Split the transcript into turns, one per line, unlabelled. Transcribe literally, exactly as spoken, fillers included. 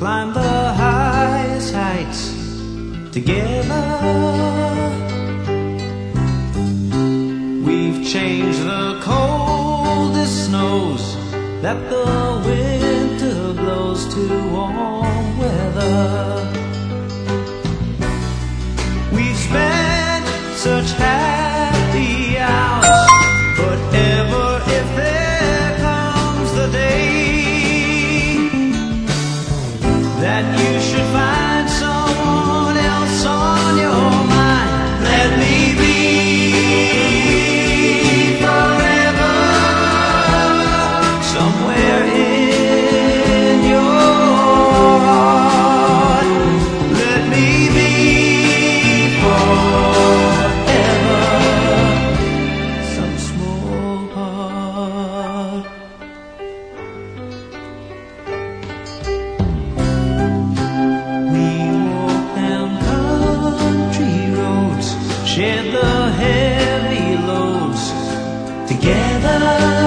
climb the highest heights together. We've changed the coldest snows that the winter blows to warm weather. We've spent such happy hours, but ever if there comes the day that you should find someone else on your mind, let me be forever somewhere in your heart. Let me be forever some small part. We walk down country roads, shared the heavy loads together.